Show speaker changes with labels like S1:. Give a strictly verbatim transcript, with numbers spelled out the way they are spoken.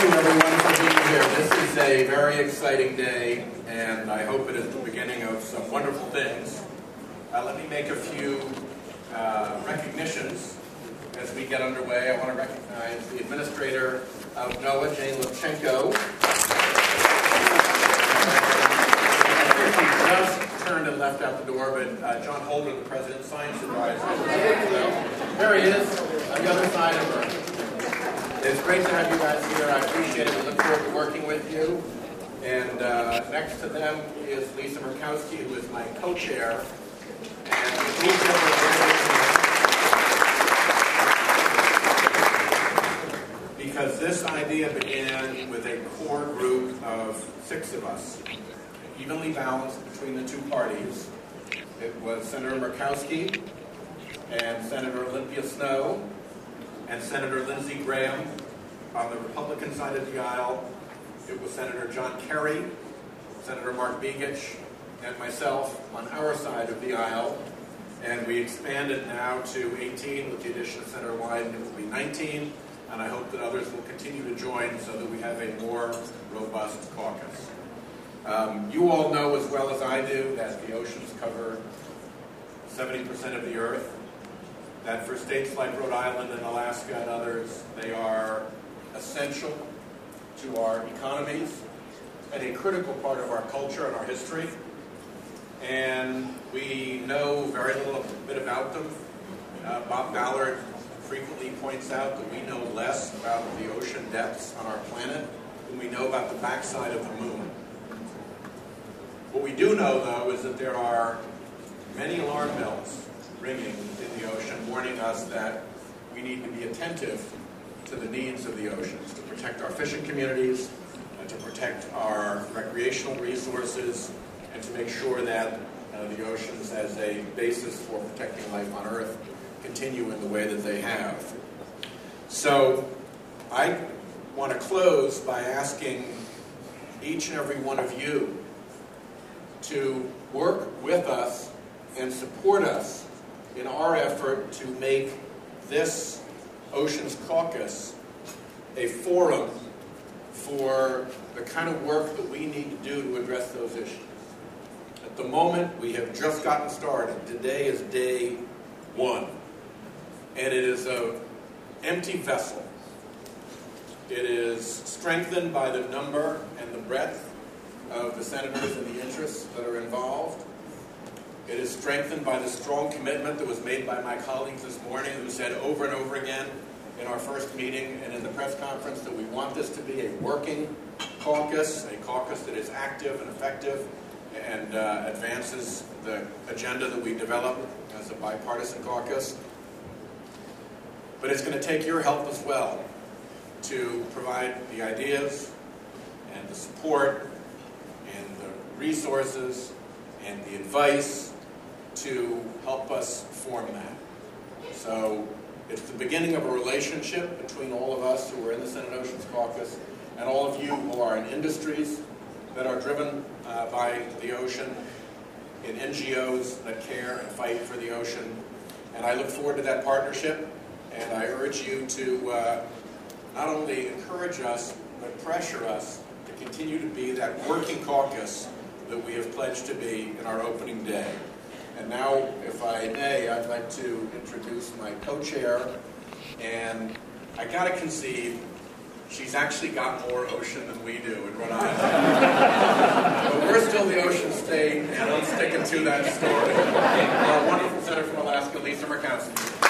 S1: you everyone for being here. This is a very exciting day, and I hope it is the beginning of some wonderful things. Uh, let me make a few uh, recognitions as we get underway. I want to recognize the administrator of NOAA, Jane Levchenko. She just turned and left out the door, but uh, John Holder, the President's Science Advisor. There he is, on the other side of her. It's great to have you guys here. I appreciate it. We look forward to working with you. And uh, next to them is Lisa Murkowski, who is my co-chair. And because this idea began with a core group of six of us, evenly balanced between the two parties. It was Senator Murkowski and Senator Olympia Snowe and Senator Lindsey Graham. On the Republican side of the aisle, it was Senator John Kerry, Senator Mark Begich, and myself on our side of the aisle. And we expanded now to eighteen with the addition of Senator Wyden. It will be nineteen, and I hope that others will continue to join so that we have a more robust caucus. Um, you all know as well as I do that the oceans cover seventy percent of the earth. That for states like Rhode Island and Alaska and others, they are essential to our economies and a critical part of our culture and our history. And we know very little bit about them. Uh, Bob Ballard frequently points out that we know less about the ocean depths on our planet than we know about the backside of the moon. What we do know, though, is that there are many alarm bells ringing in the ocean, warning us that we need to be attentive to the needs of the oceans, to protect our fishing communities, and to protect our recreational resources, and to make sure that uh, the oceans as a basis for protecting life on Earth continue in the way that they have. So I want to close by asking each and every one of you to work with us and support us in our effort to make this Oceans Caucus a forum for the kind of work that we need to do to address those issues. At the moment, we have just gotten started. Today is day one. And it is an empty vessel. It is strengthened by the number and the breadth of the senators and the interests that are involved. It is strengthened by the strong commitment that was made by my colleagues this morning, who said over and over again in our first meeting and in the press conference that we want this to be a working caucus, a caucus that is active and effective and uh, advances the agenda that we develop as a bipartisan caucus. But it's going to take your help as well to provide the ideas and the support and the resources and the advice to help us form that. So it's the beginning of a relationship between all of us who are in the Senate Oceans Caucus and all of you who are in industries that are driven uh, by the ocean, in N G Os that care and fight for the ocean. And I look forward to that partnership, and I urge you to uh, not only encourage us, but pressure us to continue to be that working caucus that we have pledged to be in our opening day. And now, if I may, I'd like to introduce my co-chair, and I gotta concede, she's actually got more ocean than we do in Rhode Island. But we're still the ocean state, and I'm sticking to that story. Our wonderful senator from Alaska, Lisa Murkowski.